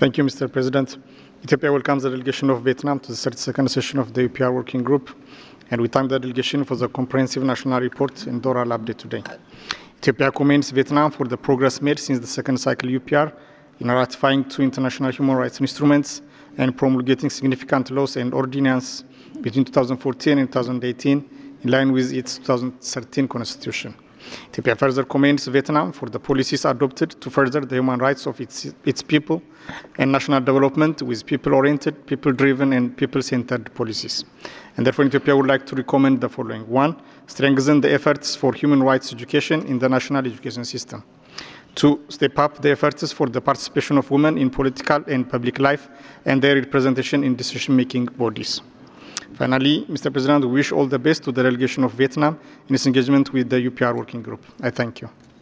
Thank you, Mr. President. Ethiopia welcomes the delegation of Vietnam to the 32nd session of the UPR Working Group, and we thank the delegation for the comprehensive national report and oral update today. Ethiopia commends Vietnam for the progress made since the second cycle UPR in ratifying 2 international human rights instruments and promulgating significant laws and ordinances between 2014 and 2018 in line with its 2013 constitution. Ethiopia further commends Vietnam for the policies adopted to further the human rights of its people and national development with people-oriented, people-driven, and people-centered policies. And therefore, Ethiopia would like to recommend the following. 1, strengthen the efforts for human rights education in the national education system. 2, step up the efforts for the participation of women in political and public life and their representation in decision-making bodies. Finally, Mr. President, we wish all the best to the delegation of Vietnam in its engagement with the UPR Working Group. I thank you.